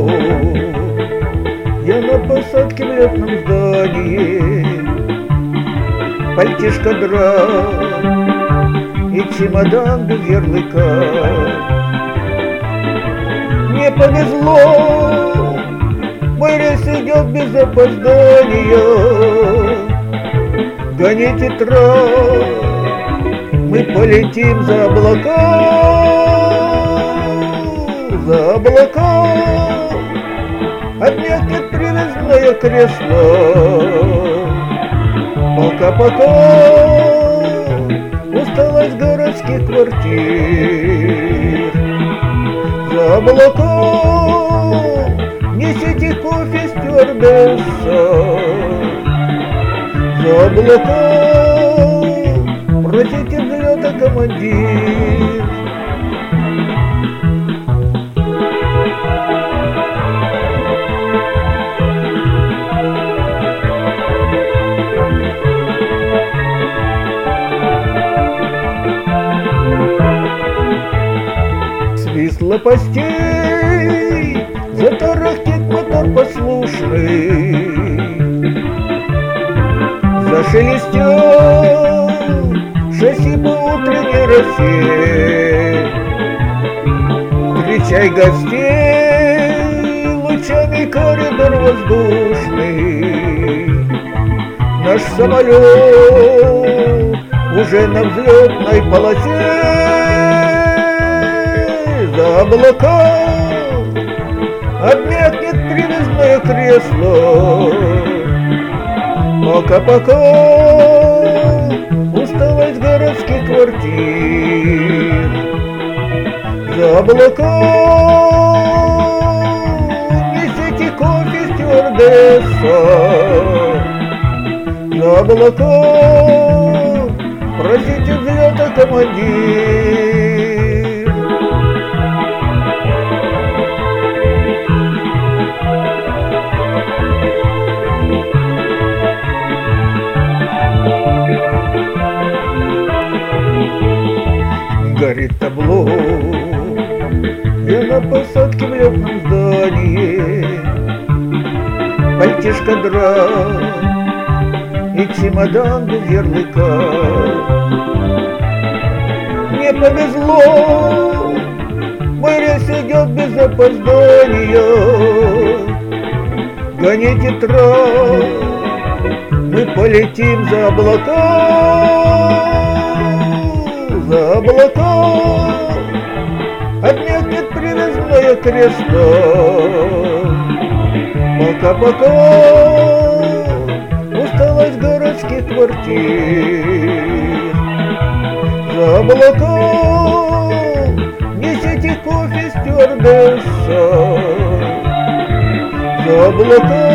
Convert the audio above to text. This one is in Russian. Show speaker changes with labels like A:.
A: Я на посадке в летном здании, пальтишко драп и чемодан без ярлыка. Мне повезло, мой рейс идет без опоздания. Гоните трап, мы полетим за облака, за облака. Отмякнет привязное кресло. Пока-пока, усталость городских квартир. За облака, несите кофе, стюардесса. За облака, просите взлета, командир. Свист лопастей, затарахтит мотор послушный, зашелестел шасси по утренней росе. Встречай гостей лучами коридор воздушный. Наш самолет уже на взлетной полосе. За облака обмякнет привязное кресло. Пока-пока, усталость городских квартир. За облака, несите кофе, стюардесса. За облака, просите взлета, командир. Горит табло, я на посадке в летном здании, пальтишко драп и чемодан без ярлыка. Мне повезло, мой рейс идет без опоздания. Гоните трап, мы полетим за облака. За облака отмякнет привязное кресло. Пока-пока, усталость городских квартир. За облака, несите кофе, стюардесса. За облака,